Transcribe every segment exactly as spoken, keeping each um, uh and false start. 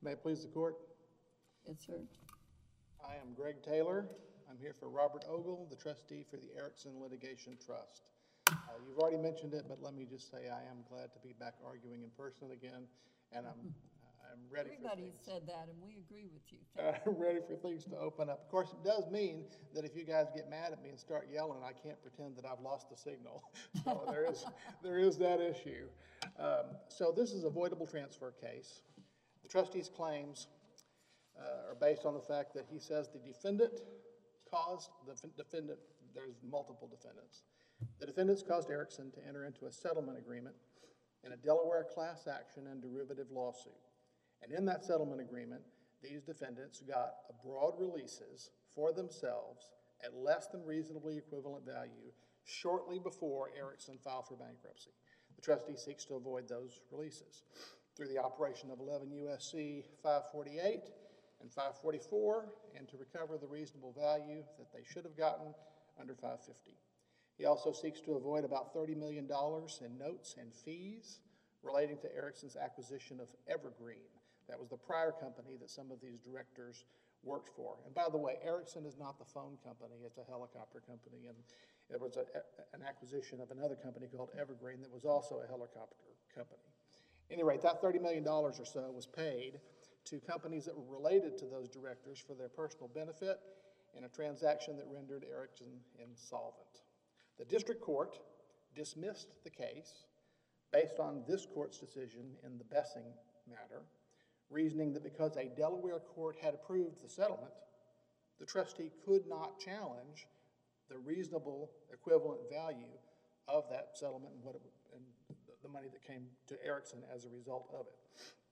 May it please the court? Yes, sir. I am Greg Taylor. I'm here for Robert Ogle, the trustee for the Erickson Litigation Trust. Uh, you've already mentioned it, but let me just say I am glad to be back arguing in person again, and I'm I'm ready Everybody for things. said that, and we agree with you. Uh, ready for things to open up. Of course, it does mean that if you guys get mad at me and start yelling, I can't pretend that I've lost the signal. So there is there is that issue. Um, so this is a voidable transfer case. The trustee's claims uh, are based on the fact that he says the defendant caused the defendant. There's multiple defendants. The defendants caused Erickson to enter into a settlement agreement in a Delaware class action and derivative lawsuit. And in that settlement agreement, these defendants got broad releases for themselves at less than reasonably equivalent value shortly before Erickson filed for bankruptcy. The trustee seeks to avoid those releases through the operation of eleven U S C five forty-eight and five forty-four, and to recover the reasonable value that they should have gotten under five fifty. He also seeks to avoid about thirty million dollars in notes and fees relating to Erickson's acquisition of Evergreen. That was the prior company that some of these directors worked for. And by the way, Erickson is not the phone company, it's a helicopter company. And it was a, an acquisition of another company called Evergreen that was also a helicopter company. At any rate, that thirty million dollars or so was paid to companies that were related to those directors for their personal benefit in a transaction that rendered Erickson insolvent. The district court dismissed the case based on this court's decision in the Bessing matter, reasoning that because a Delaware court had approved the settlement, the trustee could not challenge the reasonable equivalent value of that settlement and, what it, and the money that came to Erickson as a result of it.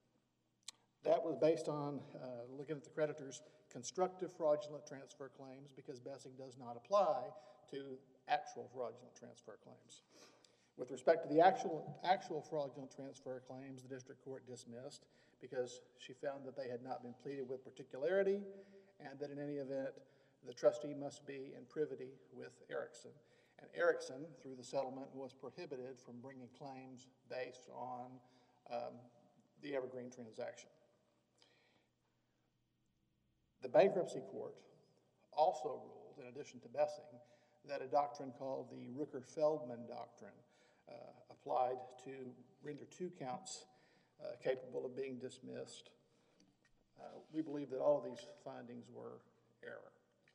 That was based on uh, looking at the creditor's constructive fraudulent transfer claims, because Bessing does not apply to actual fraudulent transfer claims. With respect to the actual, actual fraudulent transfer claims, the district court dismissed because she found that they had not been pleaded with particularity, and that in any event, the trustee must be in privity with Erickson. And Erickson, through the settlement, was prohibited from bringing claims based on um, the Evergreen transaction. The bankruptcy court also ruled, in addition to Bessing, that a doctrine called the Rooker-Feldman doctrine uh, applied to render two counts uh, capable of being dismissed. Uh, we believe that all of these findings were error.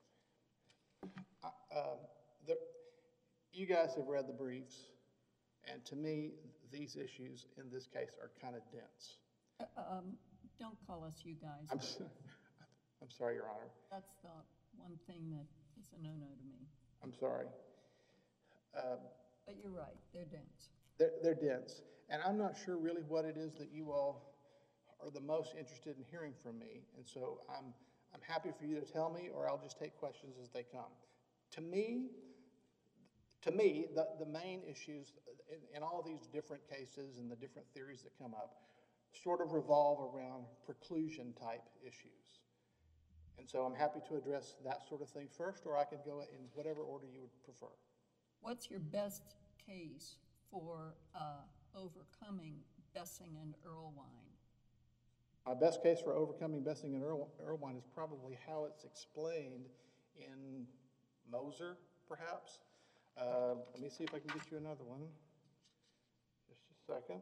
Uh, um, the, you guys have read the briefs, and to me, these issues in this case are kind of dense. Uh, um, don't call us you guys. I'm, I'm sorry, Your Honor. That's the one thing that is a no-no to me. I'm sorry. Um, But you're right, they're dense. They're, they're dense. And I'm not sure really what it is that you all are the most interested in hearing from me. And so I'm, I'm happy for you to tell me, or I'll just take questions as they come. To me, to me, the, the main issues in, in all these different cases and the different theories that come up sort of revolve around preclusion type issues. And so I'm happy to address that sort of thing first, or I can go in whatever order you would prefer. What's your best case for uh, overcoming Bessing and Erlewine? My best case for overcoming Bessing and Erl Erlewine is probably how it's explained in Moser, perhaps. Uh, let me see if I can get you another one. Just a second.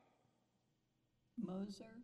Moser?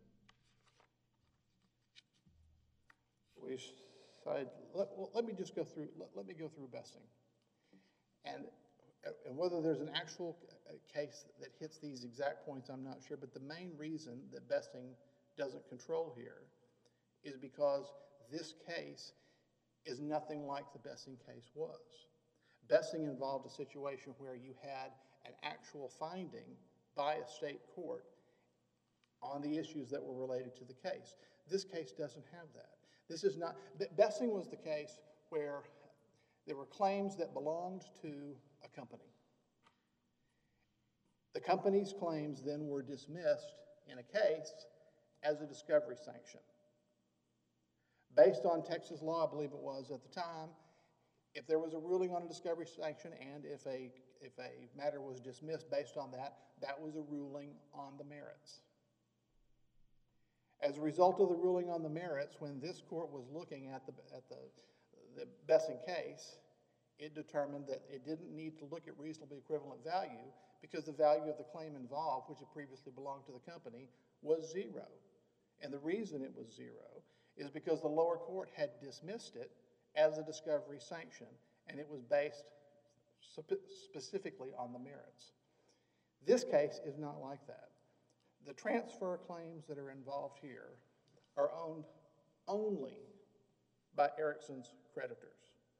We decide, let, well, let me just go through, let, let me go through Bessing. And, and whether there's an actual case that hits these exact points, I'm not sure, but the main reason that Bessing doesn't control here is because this case is nothing like the Bessing case was. Bessing involved a situation where you had an actual finding by a state court on the issues that were related to the case. This case doesn't have that. This is not, Bessing was the case where there were claims that belonged to a company. The company's claims then were dismissed in a case as a discovery sanction. Based on Texas law, I believe it was at the time, if there was a ruling on a discovery sanction and if a, if a matter was dismissed based on that, that was a ruling on the merits. As a result of the ruling on the merits, when this court was looking at the, at the, the Bessing case, it determined that it didn't need to look at reasonably equivalent value because the value of the claim involved, which had previously belonged to the company, was zero. And the reason it was zero is because the lower court had dismissed it as a discovery sanction, and it was based spe- specifically on the merits. This case is not like that. The transfer claims that are involved here are owned only by Ericsson's creditors.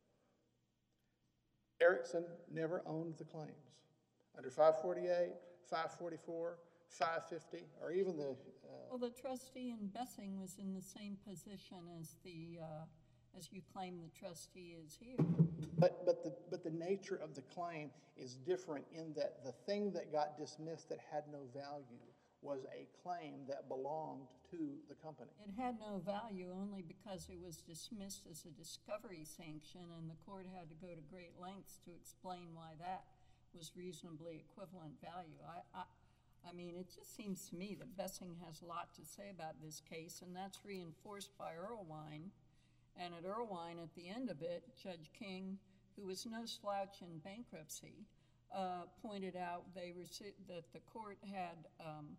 Ericsson never owned the claims. Under five forty-eight, five forty-four, five fifty, or even the... Uh, well, the trustee in Bessing was in the same position as the, uh, as you claim the trustee is here. But, but, the, but the nature of the claim is different in that the thing that got dismissed that had no value was a claim that belonged to the company. It had no value only because it was dismissed as a discovery sanction, and the court had to go to great lengths to explain why that was reasonably equivalent value. I, I, I mean, it just seems to me that Bessing has a lot to say about this case, and that's reinforced by Erlewine. And at Erlewine, at the end of it, Judge King, who was no slouch in bankruptcy, uh, pointed out they rece- that the court had um,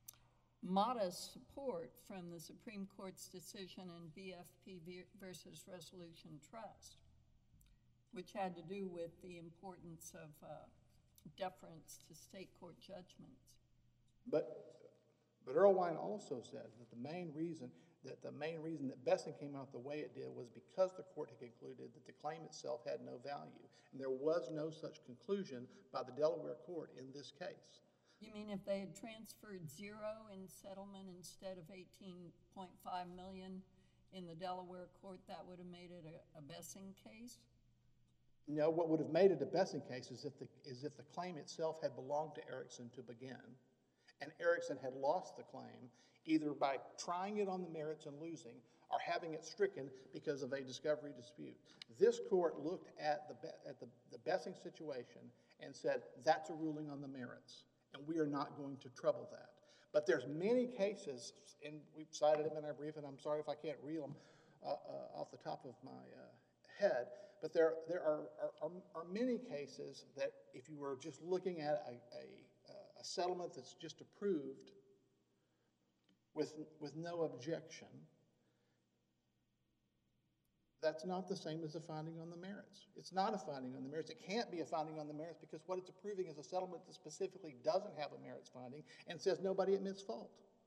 modest support from the Supreme Court's decision in B F P versus Resolution Trust, which had to do with the importance of uh, deference to state court judgments. But, but Erlewine also said that the main reason that the main reason that Bessing came out the way it did was because the court had concluded that the claim itself had no value, and there was no such conclusion by the Delaware court in this case. You mean if they had transferred zero in settlement instead of eighteen point five million in the Delaware court, that would have made it a, a Bessing case? No, what would have made it a Bessing case is if the, is if the claim itself had belonged to Ericsson to begin, and Ericsson had lost the claim either by trying it on the merits and losing or having it stricken because of a discovery dispute. This court looked at the, at the, the Bessing situation and said, that's a ruling on the merits, and we are not going to trouble that. But there's many cases, and we've cited them in our brief, and I'm sorry if I can't reel them uh, uh, off the top of my uh, head, but there, there are, are, are many cases that if you were just looking at a, a, a settlement that's just approved with, with no objection, that's not the same as a finding on the merits. It's not a finding on the merits. It can't be a finding on the merits because what it's approving is a settlement that specifically doesn't have a merits finding and says nobody admits fault.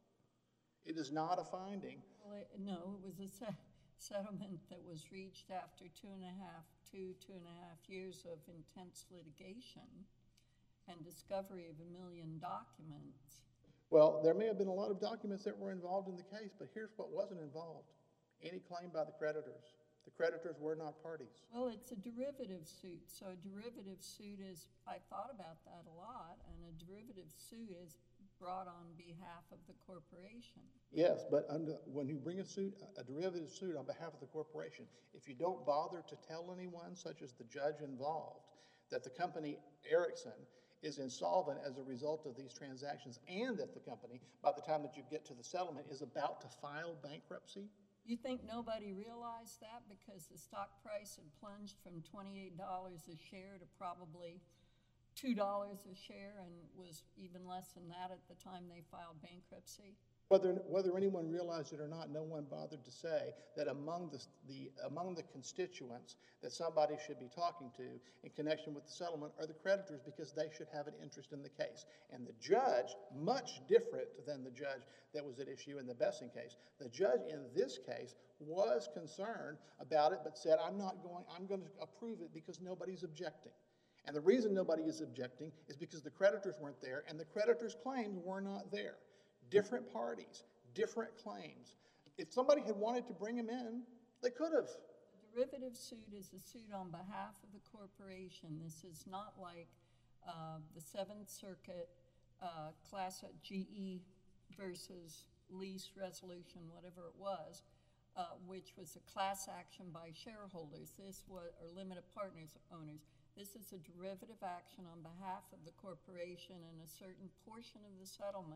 It is not a finding. Well, it, no, it was a se- settlement that was reached after two and a half, two, two and a half years of intense litigation and discovery of a million documents. Well, there may have been a lot of documents that were involved in the case, but here's what wasn't involved. Any claim by the creditors. The creditors were not parties. Well, it's a derivative suit. So a derivative suit is, I thought about that a lot, and a derivative suit is brought on behalf of the corporation. Yes, but under, when you bring a suit, a derivative suit on behalf of the corporation, if you don't bother to tell anyone, such as the judge involved, that the company Ericsson is insolvent as a result of these transactions and that the company, by the time that you get to the settlement, is about to file bankruptcy. You think nobody realized that because the stock price had plunged from twenty-eight dollars a share to probably two dollars a share and was even less than that at the time they filed bankruptcy? Whether, whether anyone realized it or not, no one bothered to say that among the, the, among the constituents that somebody should be talking to in connection with the settlement are the creditors because they should have an interest in the case. And the judge, much different than the judge that was at issue in the Bessing case, the judge in this case was concerned about it but said, I'm not going, I'm going to approve it because nobody's objecting. And the reason nobody is objecting is because the creditors weren't there and the creditors' claims were not there. Different parties, different claims. If somebody had wanted to bring him in, they could have. A derivative suit is a suit on behalf of the corporation. This is not like uh, the Seventh Circuit uh, class at G E versus lease resolution, whatever it was, uh, which was a class action by shareholders. This was, or limited partners owners. This is a derivative action on behalf of the corporation, and a certain portion of the settlement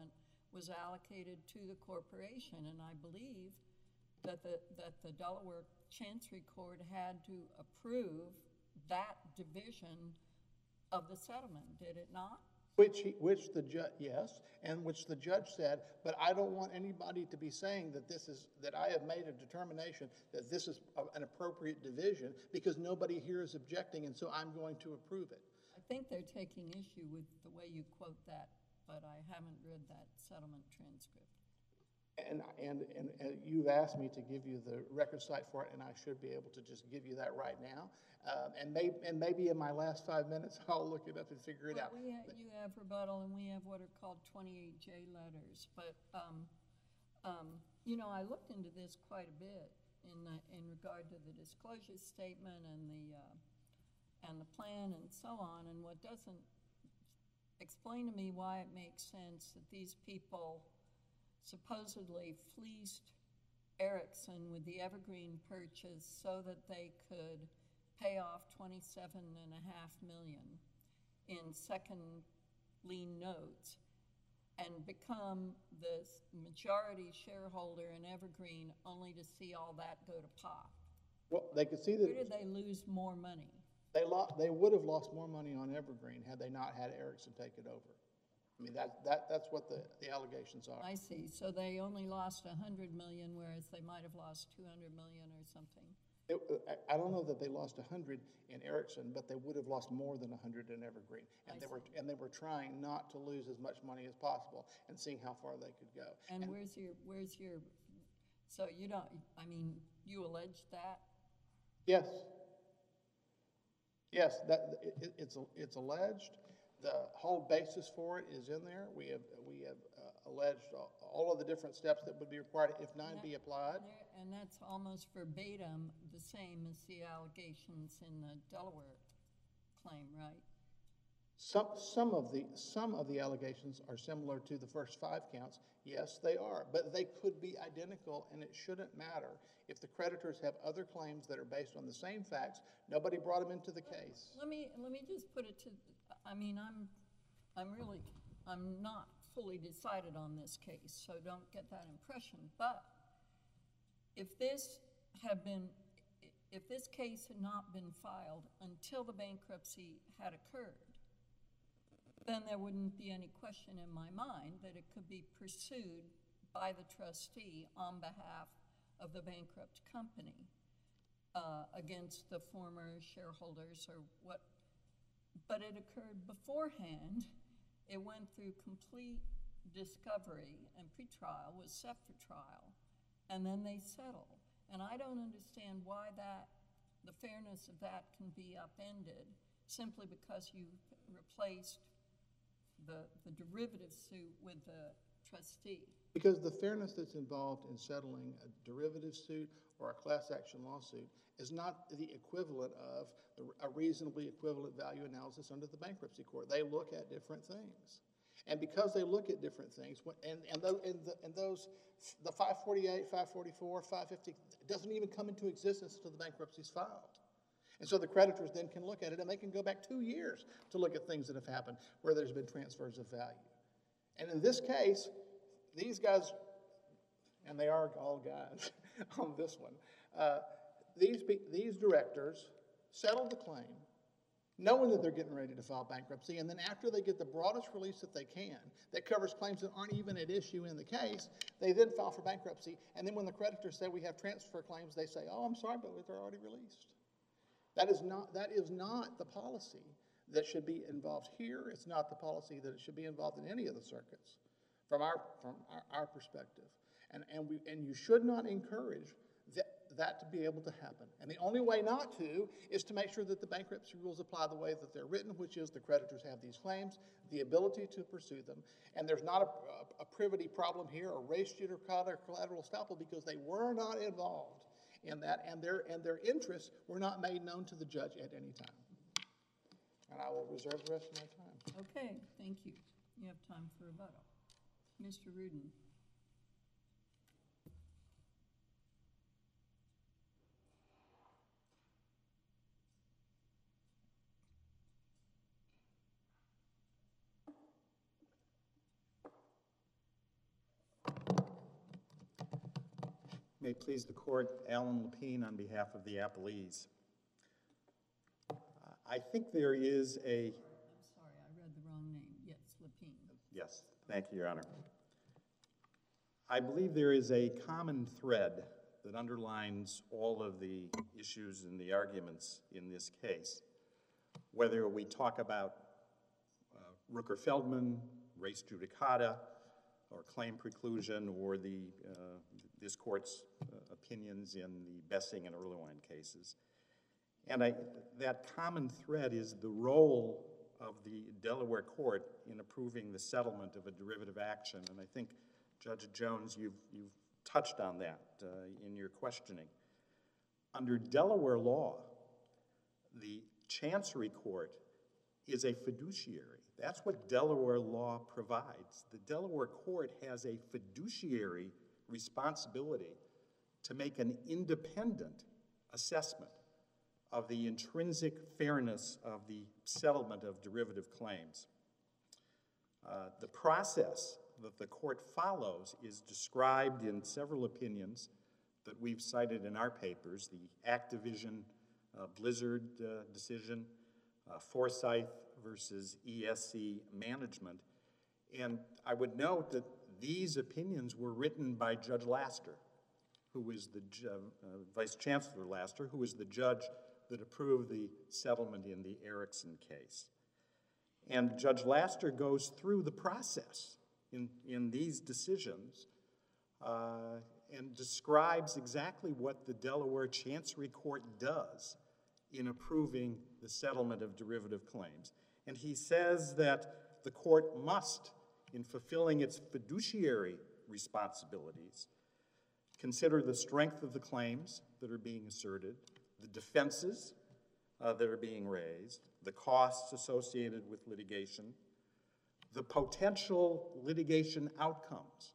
was allocated to the corporation, and I believe that the, that the Delaware Chancery Court had to approve that division of the settlement, did it not? Which, he, which the judge, yes, and which the judge said, but I don't want anybody to be saying that this is, that I have made a determination that this is a, an appropriate division, because nobody here is objecting, and so I'm going to approve it. I think they're taking issue with the way you quote that, but I haven't read that settlement transcript. And, and, and, and you've asked me to give you the record site for it, and I should be able to just give you that right now. Um, and, may, and maybe in my last five minutes, I'll look it up and figure it well, out. We ha you have rebuttal, and we have what are called twenty-eight J letters. But, um, um, you know, I looked into this quite a bit in, the, in regard to the disclosure statement and the, uh, and the plan and so on. And what doesn't explain to me why it makes sense that these people supposedly fleeced Erickson with the Evergreen purchase so that they could pay off twenty-seven and a half million in second lien notes and become the majority shareholder in Evergreen, only to see all that go to pot. Well, they could see that. Where did they lose more money? They, lost, they would have lost more money on Evergreen had they not had Erickson take it over. I mean, that, that, that's what the, the allegations are. I see. So they only lost one hundred million, whereas they might have lost two hundred million or something. It, I don't know that they lost one hundred in Erickson, but they would have lost more than one hundred in Evergreen. And I they see. were and they were trying not to lose as much money as possible and seeing how far they could go. And, And where's your, where's your, so you don't, I mean, you alleged that? yes, yes, that it, it's it's alleged. The whole basis for it is in there. We have we have uh, alleged all, all of the different steps that would be required if nine And be that- applied. And there- and that's almost verbatim the same as the allegations in the Delaware claim, right? Some, some of the, some of the allegations are similar to the first five counts. Yes, they are, but they could be identical, and it shouldn't matter. If the creditors have other claims that are based on the same facts, nobody brought them into the case. Let me, let me just put it to, I mean, I'm, I'm really, I'm not fully decided on this case, so don't get that impression. But if this had been, if this case had not been filed until the bankruptcy had occurred, then there wouldn't be any question in my mind that it could be pursued by the trustee on behalf of the bankrupt company uh, against the former shareholders or what. But it occurred beforehand. It went through complete discovery, and pretrial was set for trial, and then they settle. And I don't understand why that, the fairness of that can be upended simply because you replaced the, the derivative suit with the trustee. Because the fairness that's involved in settling a derivative suit or a class action lawsuit is not the equivalent of a reasonably equivalent value analysis under the bankruptcy court. They look at different things. And because they look at different things, and, and, the, and, the, and those, the five forty-eight, five forty-four, five fifty, doesn't even come into existence until the bankruptcy is filed. And so the creditors then can look at it, and they can go back two years to look at things that have happened where there's been transfers of value. And in this case, these guys, and they are all guys on this one, uh, these, these directors settled the claim, knowing that they're getting ready to file bankruptcy, and then after they get the broadest release that they can, that covers claims that aren't even at issue in the case, they then file for bankruptcy, and then when the creditors say we have transfer claims, they say, oh, I'm sorry, but they're already released. That is not, that is not the policy that should be involved here. It's not the policy that it should be involved in any of the circuits from our, from our, our perspective. And, and, we, and you should not encourage that, that to be able to happen. And the only way not to is to make sure that the bankruptcy rules apply the way that they're written, which is the creditors have these claims, the ability to pursue them, and there's not a, a, a privity problem here, or res judicata or collateral estoppel, because they were not involved in that, and their, and their interests were not made known to the judge at any time. And I will reserve the rest of my time. Okay, thank you. You have time for rebuttal. Mister Rudin. May it please the court, Alan Lapine on behalf of the Appellees. Uh, I think there is a... I'm sorry, I read the wrong name. Yes, Lapine. Yes, thank you, Your Honor. I believe there is a common thread that underlines all of the issues and the arguments in this case. Whether we talk about uh, Rooker-Feldman, res judicata, or claim preclusion, or the, uh, this court's uh, opinions in the Bessing and Erlewine cases. And I, that common thread is the role of the Delaware court in approving the settlement of a derivative action. And I think, Judge Jones, you've, you've touched on that uh, in your questioning. Under Delaware law, the Chancery Court is a fiduciary. That's what Delaware law provides. The Delaware court has a fiduciary responsibility to make an independent assessment of the intrinsic fairness of the settlement of derivative claims. Uh, the process that the court follows is described in several opinions that we've cited in our papers, the Activision uh, Blizzard uh, decision, uh, Forsyth versus E S C Management. And I would note that these opinions were written by Judge Laster, who is the uh, uh, Vice Chancellor Laster, who is the judge that approved the settlement in the Erickson case. And Judge Laster goes through the process in, in these decisions uh, and describes exactly what the Delaware Chancery Court does in approving the settlement of derivative claims. And he says that the court must, in fulfilling its fiduciary responsibilities, consider the strength of the claims that are being asserted, the defenses uh, that are being raised, the costs associated with litigation, the potential litigation outcomes,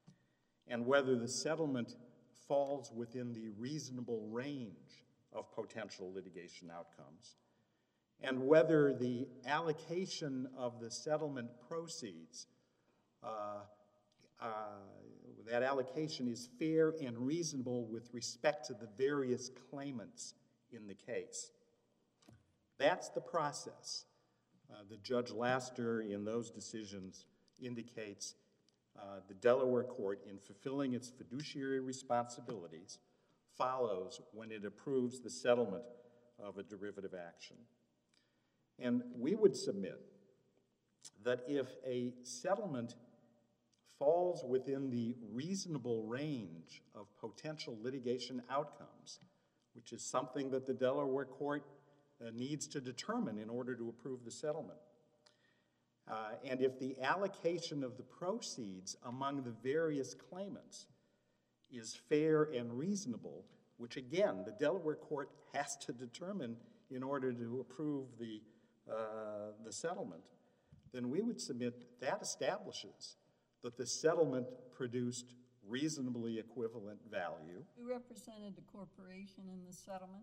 and whether the settlement falls within the reasonable range of potential litigation outcomes, and whether the allocation of the settlement proceeds, uh, uh, that allocation is fair and reasonable with respect to the various claimants in the case. That's the process. Uh, the Judge Laster in those decisions indicates uh, the Delaware court, in fulfilling its fiduciary responsibilities, follows when it approves the settlement of a derivative action. And we would submit that if a settlement falls within the reasonable range of potential litigation outcomes, which is something that the Delaware court uh, needs to determine in order to approve the settlement, uh, and if the allocation of the proceeds among the various claimants is fair and reasonable, which again, the Delaware court has to determine in order to approve the, uh, the settlement, then we would submit that, that establishes that the settlement produced reasonably equivalent value. Who represented the corporation in the settlement?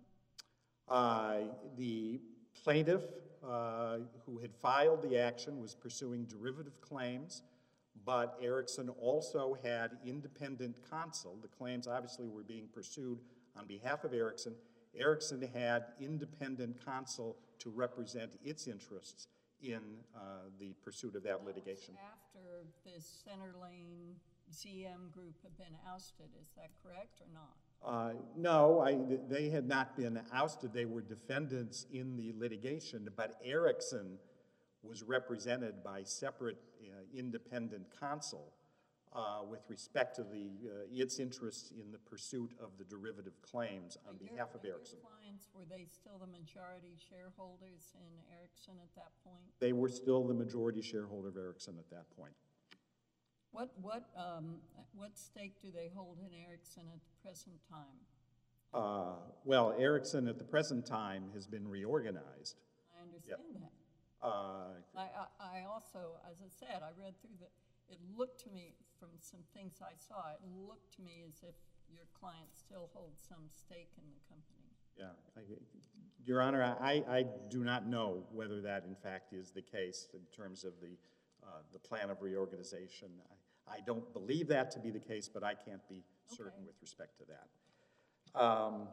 Uh, the plaintiff uh, who had filed the action was pursuing derivative claims, but Erickson also had independent counsel. The claims obviously were being pursued on behalf of Erickson. Erickson had independent counsel to represent its interests in uh, the pursuit of that litigation. After this Center Lane Z M group had been ousted, is that correct or not? Uh, no, I, they had not been ousted. They were defendants in the litigation, but Erickson was represented by separate uh, independent counsel uh, with respect to the, uh, its interests in the pursuit of the derivative claims on But behalf your, of Erickson. Your clients, were they still the majority shareholders in Erickson at that point? They were still the majority shareholder of Erickson at that point. What, what, um, what stake do they hold in Erickson at the present time? Uh, well, Erickson at the present time has been reorganized. I understand Yep. that. Uh, I, I, I also, as I said, I read through the, it looked to me, from some things I saw, it looked to me as if your client still holds some stake in the company. Yeah, I, Your Honor, I, I do not know whether that in fact is the case in terms of the, uh, the plan of reorganization. I, I don't believe that to be the case, but I can't be certain Okay. with respect to that. Um,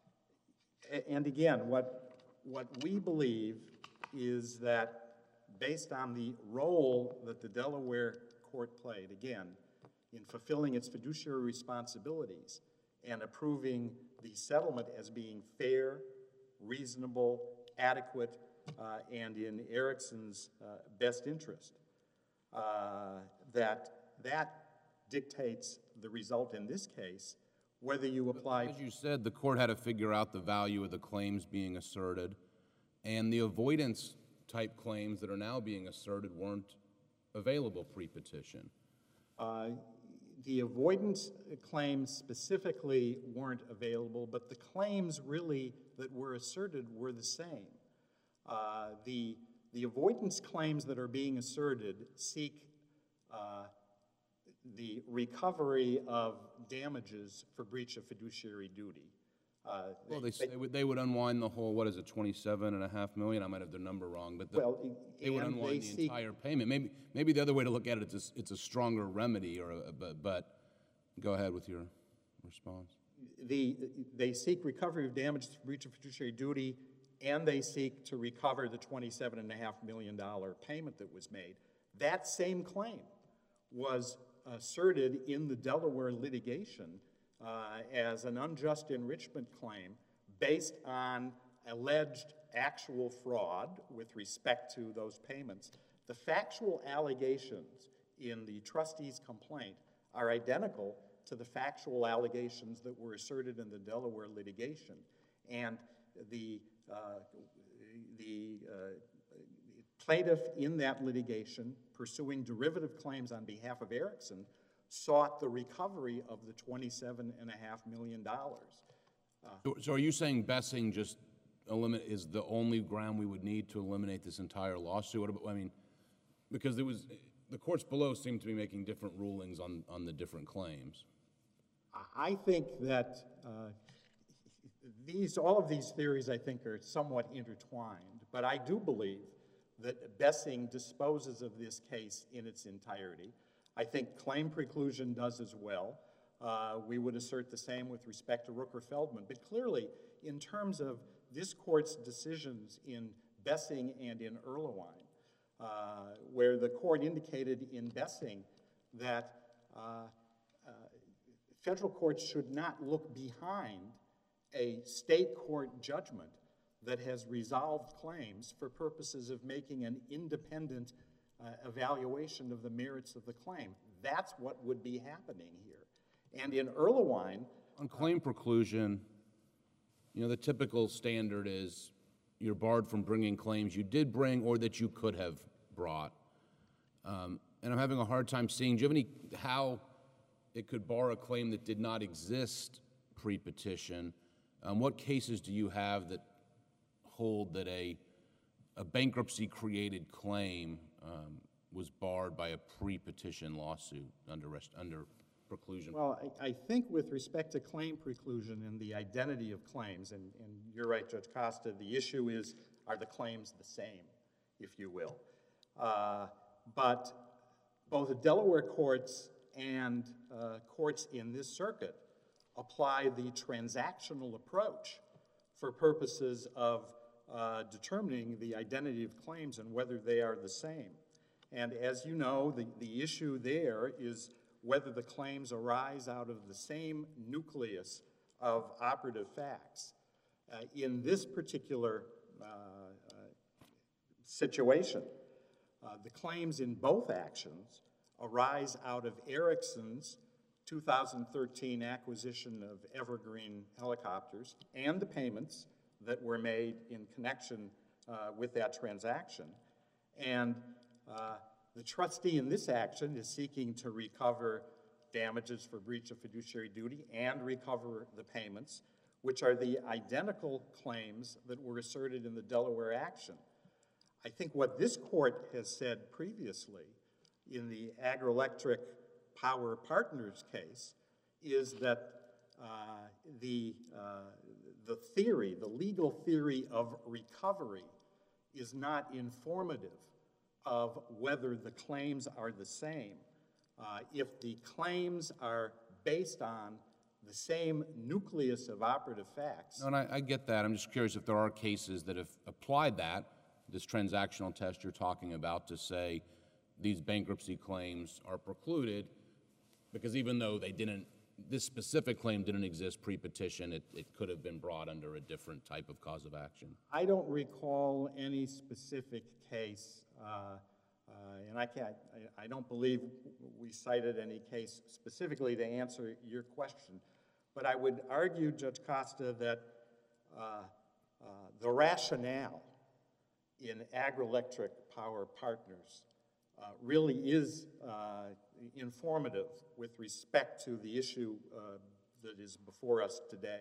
a- and again, what, what we believe is that based on the role that the Delaware court played, again, in fulfilling its fiduciary responsibilities and approving the settlement as being fair, reasonable, adequate, uh, and in Erickson's uh, best interest, uh, that that dictates the result in this case, whether you apply. As you said, the court had to figure out the value of the claims being asserted, and the avoidance type claims that are now being asserted weren't available pre-petition. Uh, The avoidance claims specifically weren't available, but the claims really that were asserted were the same. Uh, the, the avoidance claims that are being asserted seek uh, the recovery of damages for breach of fiduciary duty. Uh, Well, they, they would, they would unwind the whole, what is it, twenty-seven and a half million? I might have the number wrong, but the, Well, they would and unwind they the seek- entire payment. Maybe, maybe the other way to look at it is it's a stronger remedy, or a, but, but go ahead with your response. The, they seek recovery of damages for breach of fiduciary duty, and they seek to recover the twenty-seven and a half million dollar payment that was made. That same claim was asserted in the Delaware litigation uh, as an unjust enrichment claim based on alleged actual fraud with respect to those payments. The factual allegations in the trustee's complaint are identical to the factual allegations that were asserted in the Delaware litigation. And the, uh, the uh, plaintiff in that litigation, pursuing derivative claims on behalf of Erickson, sought the recovery of the twenty-seven and a half million dollars. So, so are you saying Bessing just eliminate, is the only ground we would need to eliminate this entire lawsuit? What about, I mean, because there was, the courts below seem to be making different rulings on, on the different claims. I think that uh, these, all of these theories, I think, are somewhat intertwined, but I do believe that Bessing disposes of this case in its entirety. I think claim preclusion does as well. Uh, we would assert the same with respect to Rooker-Feldman. But clearly, in terms of this court's decisions in Bessing and in Erlewine, uh, where the court indicated in Bessing that uh, uh, federal courts should not look behind a state court judgment that has resolved claims for purposes of making an independent uh, evaluation of the merits of the claim. That's what would be happening here. And in Erlewine, On claim preclusion, you know, the typical standard is you're barred from bringing claims you did bring or that you could have brought. Um, and I'm having a hard time seeing, do you have any, how it could bar a claim that did not exist pre-petition? Um, what cases do you have that hold that a, a bankruptcy-created claim um, was barred by a pre-petition lawsuit under, rest, under preclusion? well, I, I think with respect to claim preclusion and the identity of claims, and, and you're right, Judge Costa, the issue is, are the claims the same, if you will? Uh, but both the Delaware courts and uh, courts in this circuit apply the transactional approach for purposes of uh, determining the identity of claims and whether they are the same. And as you know, the, the issue there is whether the claims arise out of the same nucleus of operative facts. Uh, in this particular uh, uh, situation, uh, the claims in both actions arise out of Erickson's two thousand thirteen acquisition of Evergreen helicopters and the payments that were made in connection uh, with that transaction. And uh, the trustee in this action is seeking to recover damages for breach of fiduciary duty and recover the payments, which are the identical claims that were asserted in the Delaware action. I think what this court has said previously in the Agri-Electric Power Partners case is that uh, the, uh, the theory, the legal theory of recovery is not informative of whether the claims are the same. Uh, if the claims are based on the same nucleus of operative facts. No, and I, I get that. I'm just curious if there are cases that have applied that, this transactional test you're talking about, to say these bankruptcy claims are precluded, because even though they didn't, this specific claim didn't exist pre-petition, it, it could have been brought under a different type of cause of action. I don't recall any specific case, uh, uh, and I can't, I, I don't believe we cited any case specifically to answer your question. But I would argue, Judge Costa, that uh, uh, the rationale in Agrilectric Power Partners uh, really is uh, informative with respect to the issue uh, that is before us today,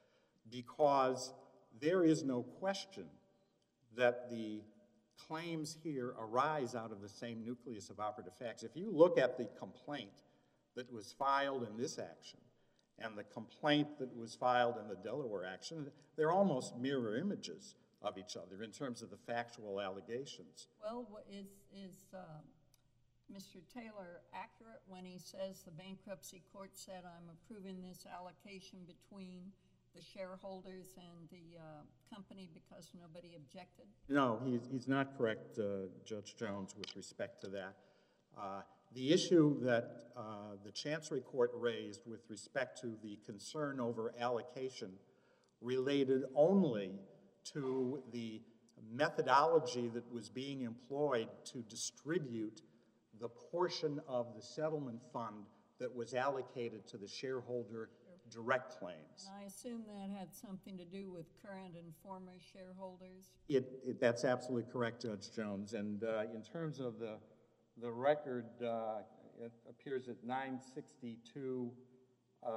because there is no question that the claims here arise out of the same nucleus of operative facts. If you look at the complaint that was filed in this action and the complaint that was filed in the Delaware action, they're almost mirror images of each other in terms of the factual allegations. Well, wha- is, is uh, Mister Taylor accurate when he says the bankruptcy court said, I'm approving this allocation between the shareholders and the uh, company because nobody objected? No, he's, he's not correct, uh, Judge Jones, with respect to that. Uh, the issue that uh, the Chancery Court raised with respect to the concern over allocation related only to the methodology that was being employed to distribute the portion of the settlement fund that was allocated to the shareholder direct claims. And I assume that had something to do with current and former shareholders? It, it, that's absolutely correct, Judge Jones. And uh, in terms of the, the record, uh, it appears at nine sixty-two uh,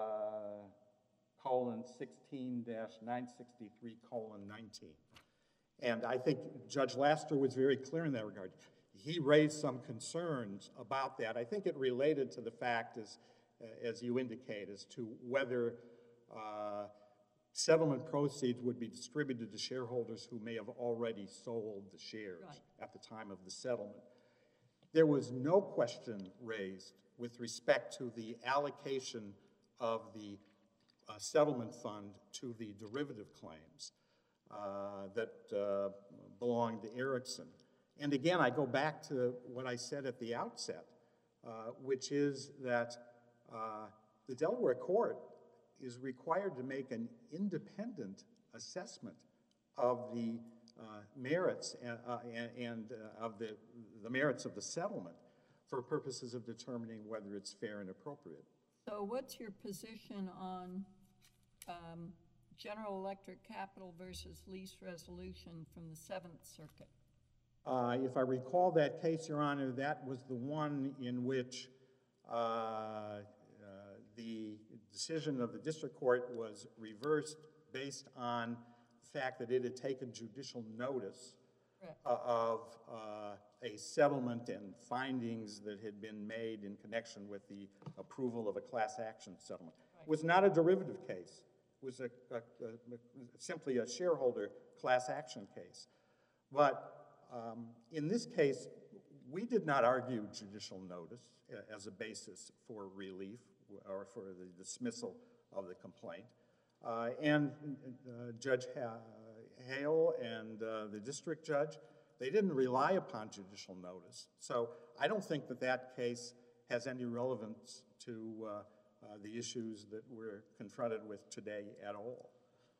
colon sixteen dash nine sixty-three colon nineteen. And I think Judge Laster was very clear in that regard. He raised some concerns about that. I think it related to the fact, as, as you indicate, as to whether uh, settlement proceeds would be distributed to shareholders who may have already sold the shares Right. at the time of the settlement. There was no question raised with respect to the allocation of the uh, settlement fund to the derivative claims uh, that uh, belonged to Erickson. And again, I go back to what I said at the outset, uh, which is that uh, the Delaware court is required to make an independent assessment of the uh, merits and, uh, and, and uh, of the, the merits of the settlement for purposes of determining whether it's fair and appropriate. So what's your position on um, General Electric Capital versus lease resolution from the Seventh Circuit? Uh, if I recall that case, Your Honor, that was the one in which uh, uh, the decision of the district court was reversed based on the fact that it had taken judicial notice Correct. uh, of uh, a settlement and findings that had been made in connection with the approval of a class action settlement. Right. It was not a derivative case. It was a, a, a, simply a shareholder class action case. But um, in this case, we did not argue judicial notice as a basis for relief or for the dismissal of the complaint. Uh, and uh, Judge ha Hale and uh, the district judge, they didn't rely upon judicial notice. So I don't think that that case has any relevance to uh, uh, the issues that we're confronted with today at all.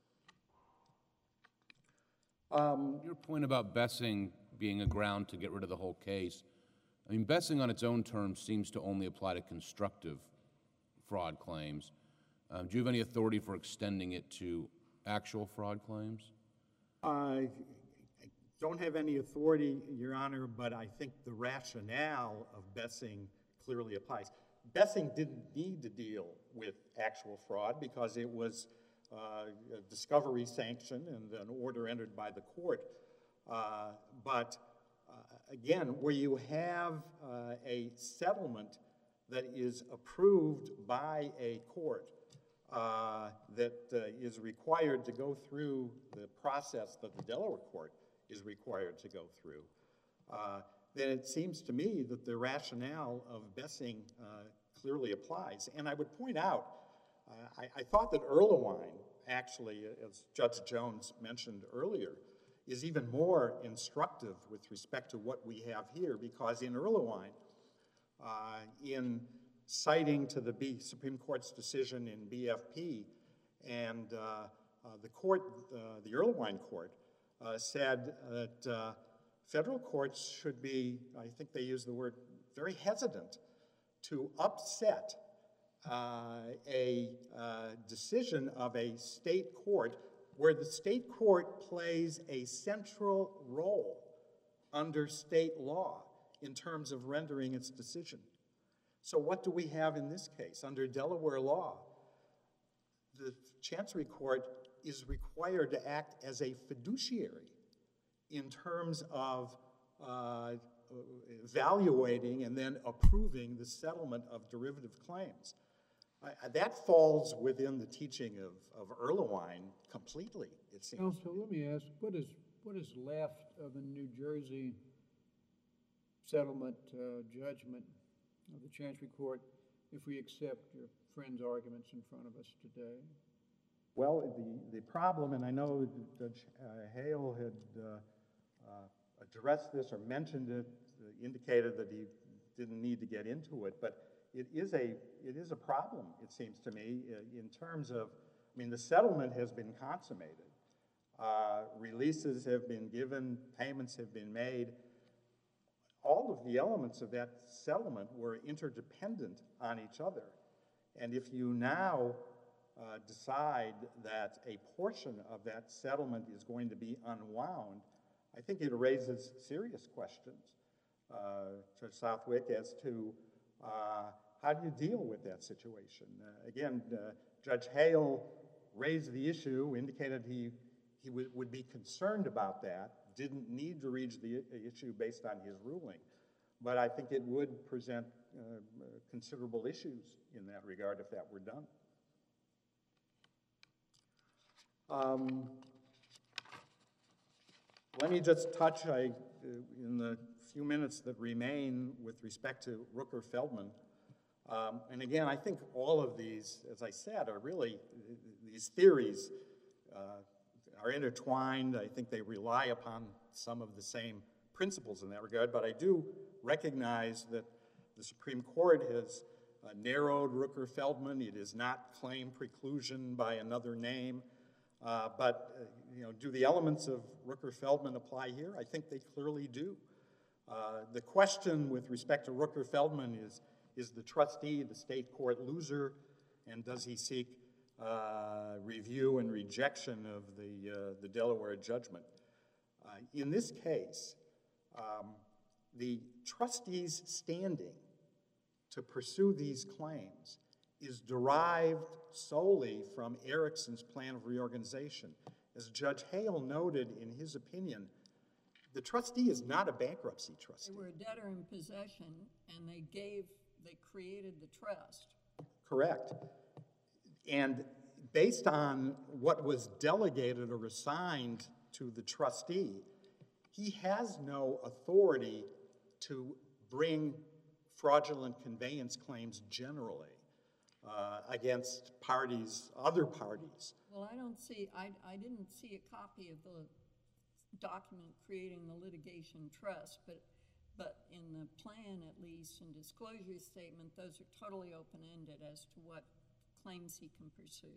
Um, Your point about Bessing being a ground to get rid of the whole case, I mean, Bessing on its own terms seems to only apply to constructive fraud claims. Um, do you have any authority for extending it to actual fraud claims? I don't have any authority, Your Honor, but I think the rationale of Bessing clearly applies. Bessing didn't need to deal with actual fraud because it was uh, a discovery sanction and an order entered by the court. Uh, but uh, again, where you have uh, a settlement that is approved by a court uh, that uh, is required to go through the process that the Delaware court is required to go through, uh, then it seems to me that the rationale of Bessing uh, clearly applies. And I would point out, uh, I, I thought that Erlewine, actually, as Judge Jones mentioned earlier, is even more instructive with respect to what we have here, because in Erlewine, uh, in citing to the B, Supreme Court's decision in B F P, and uh, uh, the court, uh, the Erlewine court, uh, said that uh, federal courts should be, I think they use the word, very hesitant to upset uh, a uh, decision of a state court where the state court plays a central role under state law in terms of rendering its decision. So what do we have in this case? Under Delaware law, the Chancery Court is required to act as a fiduciary in terms of uh, evaluating and then approving the settlement of derivative claims. Uh, that falls within the teaching of, of Erlewine completely, it seems. Counsel, let me ask, what is, what is left of the New Jersey settlement uh, judgment of the Chancery Court if we accept your friend's arguments in front of us today? Well, the, the problem, and I know Judge uh, Hale had uh, uh, addressed this or mentioned it, uh, indicated that he didn't need to get into it, but it is a, it is a problem, it seems to me, uh, in terms of, I mean, the settlement has been consummated. Uh, releases have been given, payments have been made. All of the elements of that settlement were interdependent on each other. And if you now uh, decide that a portion of that settlement is going to be unwound, I think it raises serious questions, uh, Judge Southwick, as to uh, how do you deal with that situation? Uh, again, uh, Judge Hale raised the issue, indicated he, he would be concerned about that, didn't need to reach the issue based on his ruling. But I think it would present uh, considerable issues in that regard if that were done. Um, let me just touch, I, uh, in the few minutes that remain with respect to Rooker-Feldman. Um, and again, I think all of these, as I said, are really, these theories uh, are intertwined. I think they rely upon some of the same principles in that regard, but I do recognize that the Supreme Court has uh, narrowed Rooker-Feldman. It is not claim preclusion by another name. Uh, but, uh, you know, do the elements of Rooker-Feldman apply here? I think they clearly do. Uh, the question with respect to Rooker-Feldman is, is the trustee the state court loser, and does he seek uh, review and rejection of the, uh, the Delaware judgment? Uh, in this case, um, the trustee's standing to pursue these claims is derived solely from Erickson's plan of reorganization. As Judge Hale noted in his opinion, the trustee is not a bankruptcy trustee. They were a debtor in possession, and they gave, they created the trust. Correct. And based on what was delegated or assigned to the trustee, he has no authority to bring fraudulent conveyance claims generally uh, against parties, other parties. Well, I don't see, I, I didn't see a copy of the document creating the litigation trust, but, but in the plan, at least, and disclosure statement, those are totally open-ended as to what claims he can pursue.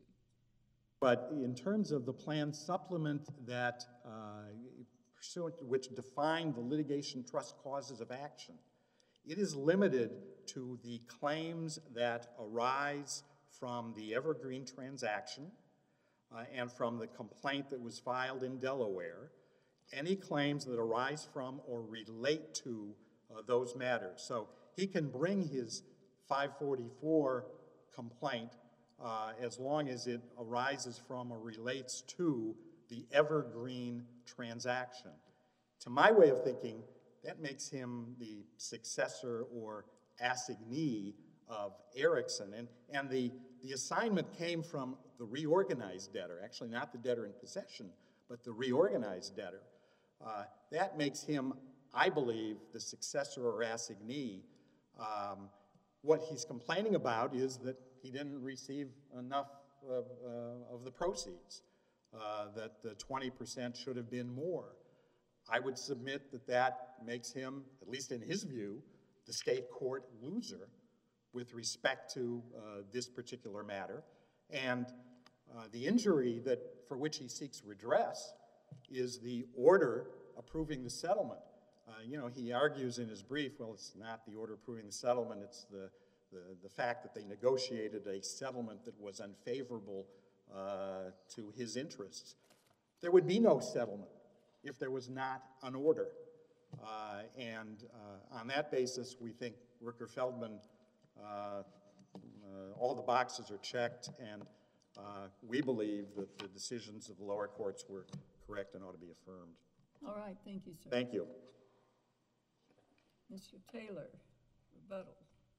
But in terms of the plan supplement that uh, pursuant to which defined the litigation trust causes of action, it is limited to the claims that arise from the Evergreen transaction uh, and from the complaint that was filed in Delaware, any claims that arise from or relate to uh, those matters. So he can bring his five forty-four complaint uh, as long as it arises from or relates to the Evergreen transaction. To my way of thinking, that makes him the successor or assignee of Erickson. And, and the, the assignment came from the reorganized debtor, actually not the debtor in possession, but the reorganized debtor. Uh, that makes him, I believe, the successor or assignee. Um, What he's complaining about is that he didn't receive enough of, uh, of the proceeds, uh, that the twenty percent should have been more. I would submit that that makes him, at least in his view, the state court loser with respect to uh, this particular matter. And uh, the injury that, for which he seeks redress is the order approving the settlement. Uh, you know, he argues in his brief, well, it's not the order approving the settlement, it's the, the, the fact that they negotiated a settlement that was unfavorable uh, to his interests. There would be no settlement if there was not an order. Uh, and uh, on that basis, we think Rooker-Feldman, uh, uh, all the boxes are checked, and uh, we believe that the decisions of the lower courts were correct and ought to be affirmed. All right, thank you, sir. Thank you. Mister Taylor, rebuttal.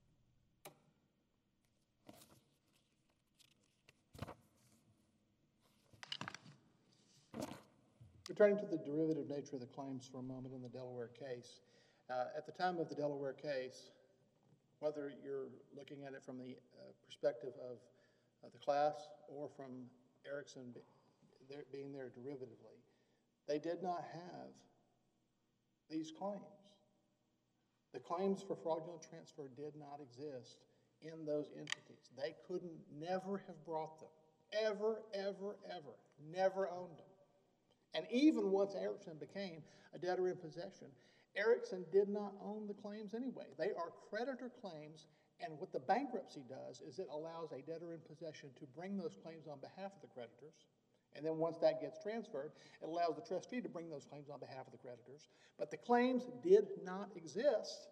Returning to the derivative nature of the claims for a moment in the Delaware case, uh, at the time of the Delaware case, whether you're looking at it from the uh, perspective of uh, the class or from Erickson be, there, being there derivatively, they did not have these claims. The claims for fraudulent transfer did not exist in those entities. They couldn't, never have brought them. Ever, ever, ever. Never owned them. And even once Erickson became a debtor in possession, Erickson did not own the claims anyway. They are creditor claims, and what the bankruptcy does is it allows a debtor in possession to bring those claims on behalf of the creditors. And then once that gets transferred, it allows the trustee to bring those claims on behalf of the creditors. But the claims did not exist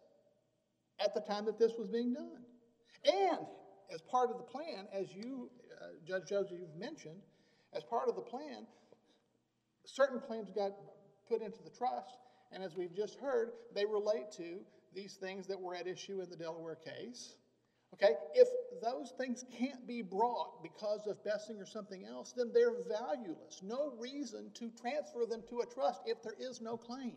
at the time that this was being done. And as part of the plan, as you, uh, Judge Joseph, you've mentioned, as part of the plan, certain claims got put into the trust, and as we've just heard, they relate to these things that were at issue in the Delaware case. Okay, if those things can't be brought because of Bessing or something else, then they're valueless. No reason to transfer them to a trust if there is no claim.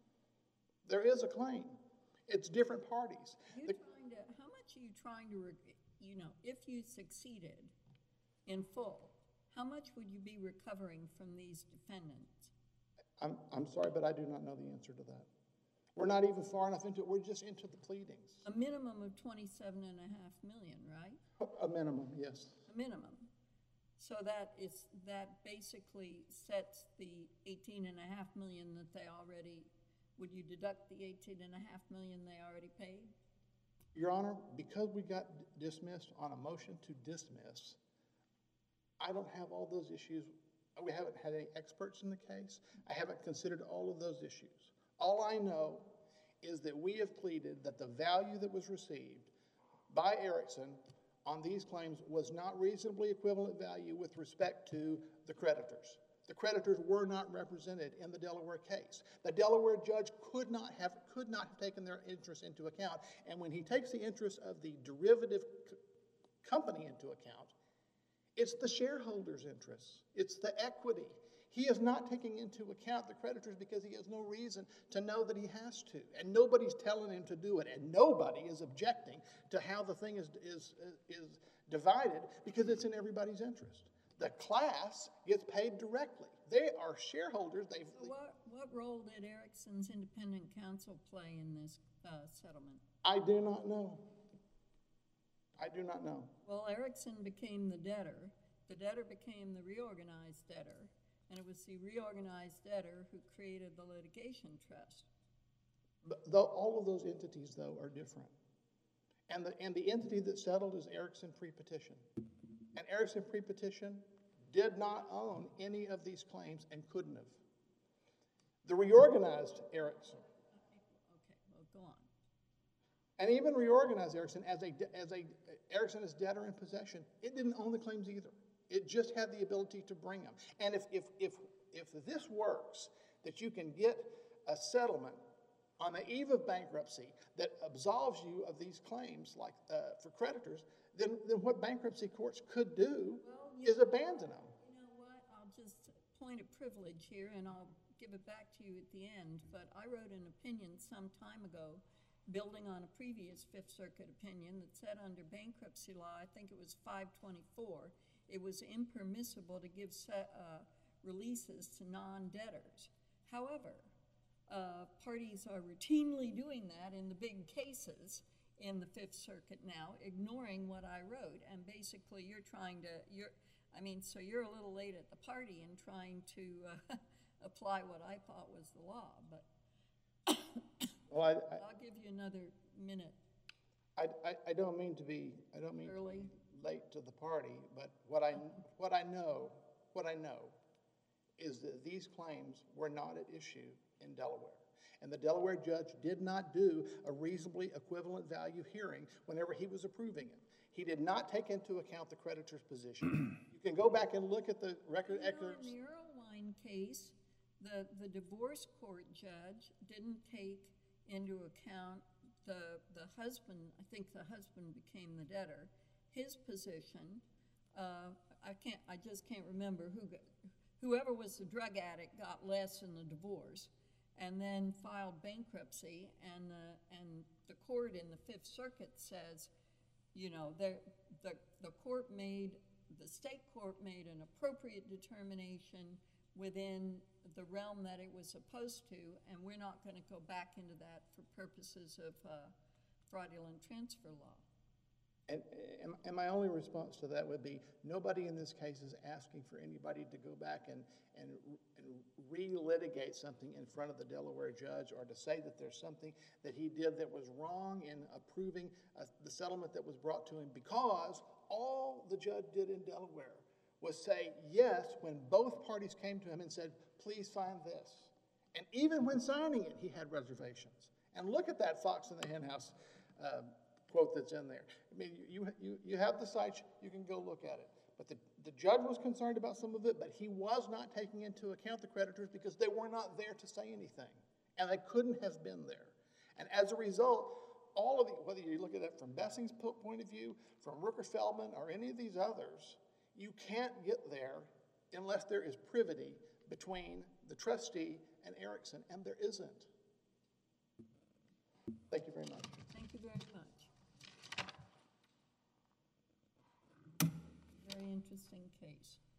There is a claim. It's different parties. You're The, trying to, how much are you trying to, you know, if you succeeded in full, how much would you be recovering from these defendants? I'm, I'm sorry, but I do not know the answer to that. We're not even far enough into it. We're just into the pleadings. A minimum of twenty-seven and a half million, right? A minimum, yes. A minimum. So that is, that basically sets the eighteen and a half million that they already, would you deduct the eighteen and a half million they already paid? Your Honor, because we got dismissed on a motion to dismiss, I don't have all those issues. We haven't had any experts in the case. I haven't considered all of those issues. All I know is that we have pleaded that the value that was received by Erickson on these claims was not reasonably equivalent value with respect to the creditors. The creditors were not represented in the Delaware case. The Delaware judge could not have, could not have taken their interest into account. And when he takes the interest of the derivative c- company into account, it's the shareholders' interests. It's the equity. He is not taking into account the creditors because he has no reason to know that he has to. And nobody's telling him to do it. And nobody is objecting to how the thing is, is, is divided because it's in everybody's interest. The class gets paid directly. They are shareholders. They've, So what, what role did Erickson's independent counsel play in this uh, settlement? I do not know. I do not know. Well, Erickson became the debtor. The debtor became the reorganized debtor. And it was the reorganized debtor who created the litigation trust. But though all of those entities, though, are different. And the, and the entity that settled is Erickson pre-petition. And Erickson pre-petition did not own any of these claims and couldn't have. The reorganized Erickson, Okay, well, go on. and even reorganized Erickson as a, as a, Erickson as debtor in possession, it didn't own the claims either. It just had the ability to bring them. And if, if, if, if this works, that you can get a settlement on the eve of bankruptcy that absolves you of these claims like uh, for creditors, then, then what bankruptcy courts could do Well, you is abandon them. You know what? I'll just point a privilege here, and I'll give it back to you at the end. But I wrote an opinion some time ago building on a previous Fifth Circuit opinion that said under bankruptcy law, I think it was five twenty-four, it was impermissible to give se- uh, releases to non-debtors. However, uh, parties are routinely doing that in the big cases in the Fifth Circuit now, ignoring what I wrote, and basically you're trying to, you're, I mean, so you're a little late at the party in trying to uh, apply what I thought was the law, but Well, I, I'll give you another minute. I, I, I don't mean to be, I don't mean to Early. be late to the party, but what I, what I know, what I know is that these claims were not at issue in Delaware. And the Delaware judge did not do a reasonably equivalent value hearing whenever he was approving it. He did not take into account the creditor's position. You can go back and look at the record You know, excerpts. in the Erlewine case, the, the divorce court judge didn't take into account the, the husband, I think the husband became the debtor, his position. Uh, I can't, I just can't remember who, got, whoever was the drug addict got less in the divorce, and then filed bankruptcy, and the, and the court in the Fifth Circuit says, you know, the, the, the court made, the state court made an appropriate determination within the realm that it was supposed to, and we're not going to go back into that for purposes of uh, fraudulent transfer law. And, and, and my only response to that would be, nobody in this case is asking for anybody to go back and, and, and re-litigate something in front of the Delaware judge, or to say that there's something that he did that was wrong in approving uh, the settlement that was brought to him, because all the judge did in Delaware was say yes when both parties came to him and said, please sign this. And even when signing it, he had reservations. And look at that fox in the henhouse uh, quote that's in there. I mean, you, you, you have the site, you can go look at it. But the, the judge was concerned about some of it, but he was not taking into account the creditors because they were not there to say anything. And they couldn't have been there. And as a result, all of the, whether you look at it from Bessing's point of view, from Rooker-Feldman, or any of these others, you can't get there unless there is privity between the trustee and Erickson, and there isn't. Thank you very much. Thank you very much. Very interesting case.